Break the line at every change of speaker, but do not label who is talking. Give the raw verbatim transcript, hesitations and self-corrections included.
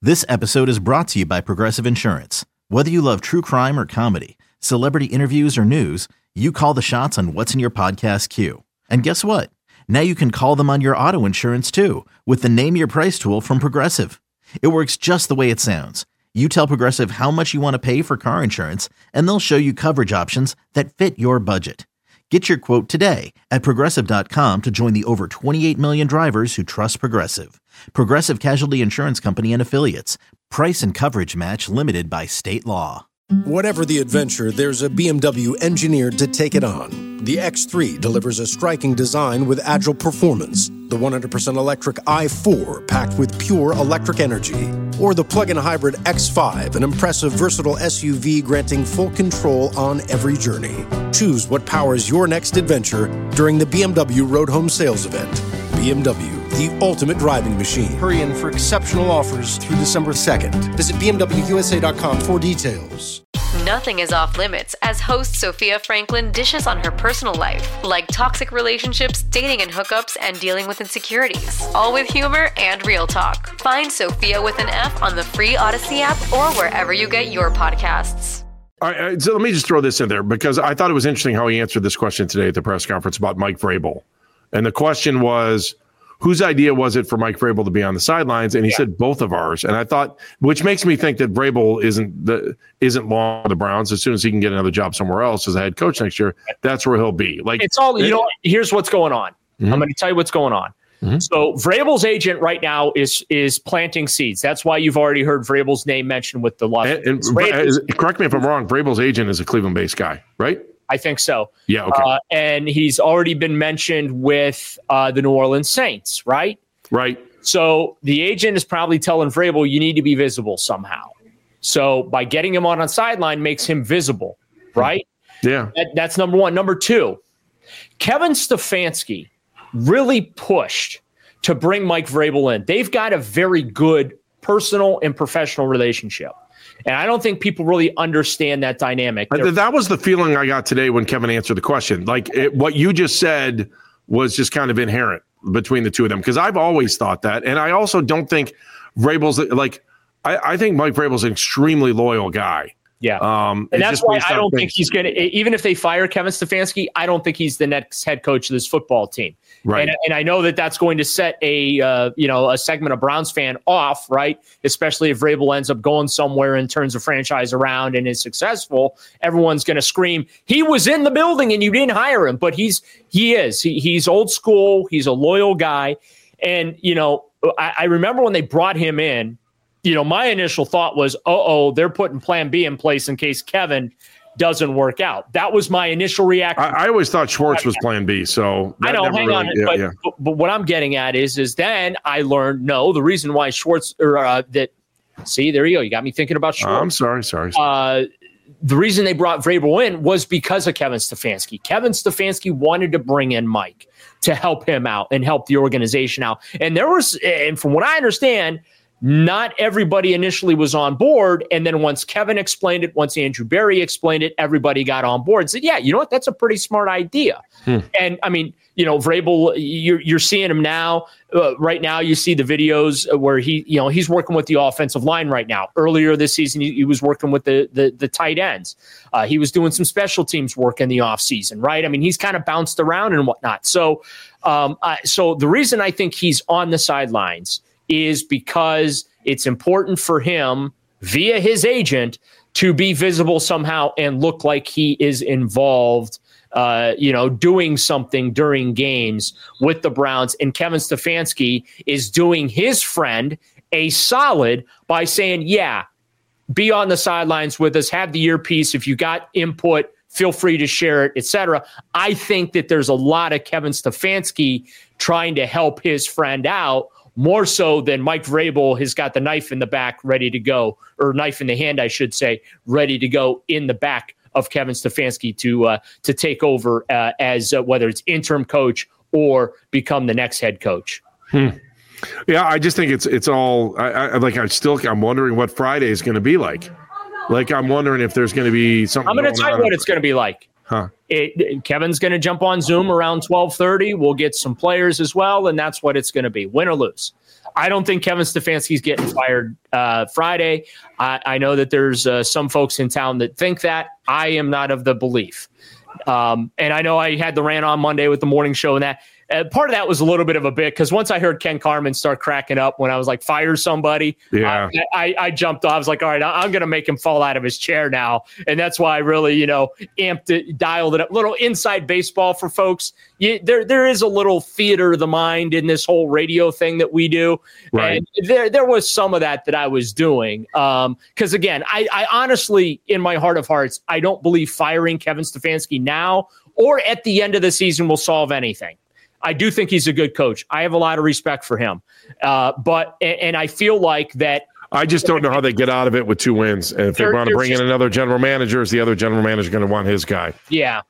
This episode is brought to you by Progressive Insurance. Whether you love true crime or comedy, celebrity interviews or news, you call the shots on what's in your podcast queue. And guess what? Now you can call them on your auto insurance too with the Name Your Price tool from Progressive. It works just the way it sounds. You tell Progressive how much you want to pay for car insurance, and they'll show you coverage options that fit your budget. Get your quote today at Progressive dot com to join the over twenty-eight million drivers who trust Progressive. Progressive Casualty Insurance Company and Affiliates. Price and coverage match limited by state law.
Whatever the adventure, there's a B M W engineered to take it on. The X three delivers a striking design with agile performance. The one hundred percent electric i four, packed with pure electric energy. Or the plug-in hybrid X five, an impressive, versatile S U V granting full control on every journey. Choose what powers your next adventure during the B M W Road Home Sales Event. B M W, the ultimate driving machine. Hurry in for exceptional offers through December second. Visit B M W U S A dot com for details.
Nothing is off limits as host Sophia Franklin dishes on her personal life, like toxic relationships, dating and hookups, and dealing with insecurities. All with humor and real talk. Find Sophia with an F on the free Odyssey app or wherever you get your podcasts.
All right, so let me just throw this in there because I thought it was interesting how he answered this question today at the press conference about Mike Vrabel. And the question was, whose idea was it for Mike Vrabel to be on the sidelines? And he yeah. said both of ours. And I thought, which makes me think that Vrabel isn't the isn't long for the Browns. As soon as he can get another job somewhere else as a head coach next year, that's where he'll be. Like
it's all you know. Here's what's going on. Mm-hmm. I'm going to tell you what's going on. Mm-hmm. So Vrabel's agent right now is is planting seeds. That's why you've already heard Vrabel's name mentioned with the Los Angeles
Raiders. Correct me if I'm wrong. Vrabel's agent is a Cleveland-based guy, right?
I think so.
Yeah, okay.
Uh, and he's already been mentioned with uh, the New Orleans Saints, right?
Right.
So the agent is probably telling Vrabel, you need to be visible somehow. So by getting him on a sideline makes him visible, right?
Yeah.
That, that's number one. Number two, Kevin Stefanski really pushed to bring Mike Vrabel in. They've got a very good personal and professional relationship. And I don't think people really understand that dynamic. They're-
that was the feeling I got today when Kevin answered the question. Like it, what you just said was just kind of inherent between the two of them. Because I've always thought that. And I also don't think Vrabel's like, I, I think Mike Vrabel's an extremely loyal guy.
Yeah.
Um,
and that's why I don't think he's going to, even if they fire Kevin Stefanski, I don't think he's the next head coach of this football team.
Right.
And, and I know that that's going to set a, uh, you know, a segment of Browns fan off, right? Especially if Vrabel ends up going somewhere and turns the franchise around and is successful. Everyone's going to scream, he was in the building and you didn't hire him. But he's, he is, he, he's old school. He's a loyal guy. And, you know, I, I remember when they brought him in, you know, my initial thought was, uh-oh, they're putting plan B in place in case Kevin doesn't work out. That was my initial reaction.
I, I always thought Schwartz was plan B. So
I know, hang
really,
on.
Yeah,
but,
yeah.
but, but what I'm getting at is, is then I learned, no, the reason why Schwartz or uh, that, see, there you go. You got me thinking about Schwartz.
Oh, I'm sorry. Sorry. sorry.
Uh, the reason they brought Vrabel in was because of Kevin Stefanski. Kevin Stefanski wanted to bring in Mike to help him out and help the organization out. And there was, and from what I understand, not everybody initially was on board. And then once Kevin explained it, once Andrew Berry explained it, everybody got on board and said, yeah, you know what? That's a pretty smart idea. Hmm. And I mean, you know, Vrabel, you're, you're seeing him now. Uh, right now, you see the videos where he, you know, he's working with the offensive line right now. Earlier this season, he, he was working with the the, the tight ends. Uh, he was doing some special teams work in the offseason, right? I mean, he's kind of bounced around and whatnot. So, um, uh, so the reason I think he's on the sidelines is because it's important for him via his agent to be visible somehow and look like he is involved, uh, you know, doing something during games with the Browns. And Kevin Stefanski is doing his friend a solid by saying, yeah, be on the sidelines with us, have the earpiece. If you got input, feel free to share it, et cetera. I think that there's a lot of Kevin Stefanski trying to help his friend out, more so than Mike Vrabel has got the knife in the back ready to go, or knife in the hand, I should say, ready to go in the back of Kevin Stefanski to uh, to take over uh, as uh, whether it's interim coach or become the next head coach.
Hmm. Yeah, I just think it's it's all I, I like. I still I'm wondering what Friday is going to be like. Like I'm wondering if there's going to be something.
I'm going to tell you what it's going to be like.
Huh?
it, it, Kevin's going to jump on Zoom around twelve thirty. We'll get some players as well, and that's what it's going to be, win or lose. I don't think Kevin Stefanski's getting fired uh, Friday. I, I know that there's uh, some folks in town that think that. I am not of the belief. Um, and I know I had the rant on Monday with the morning show and that. Uh, part of that was a little bit of a bit because once I heard Ken Carman start cracking up when I was like, fire somebody,
yeah.
I, I, I jumped off. I was like, all right, I'm going to make him fall out of his chair now. And that's why I really, you know, amped it, dialed it up. Little inside baseball for folks. You, there, there is a little theater of the mind in this whole radio thing that we do.
Right.
And there, there was some of that that I was doing. Um, because again, I, I honestly, in my heart of hearts, I don't believe firing Kevin Stefanski now or at the end of the season will solve anything. I do think he's a good coach. I have a lot of respect for him. Uh, but and, and I feel like that.
I just don't know how they get out of it with two wins. And if they want to bring just, in another general manager, is the other general manager going to want his guy?
Yeah.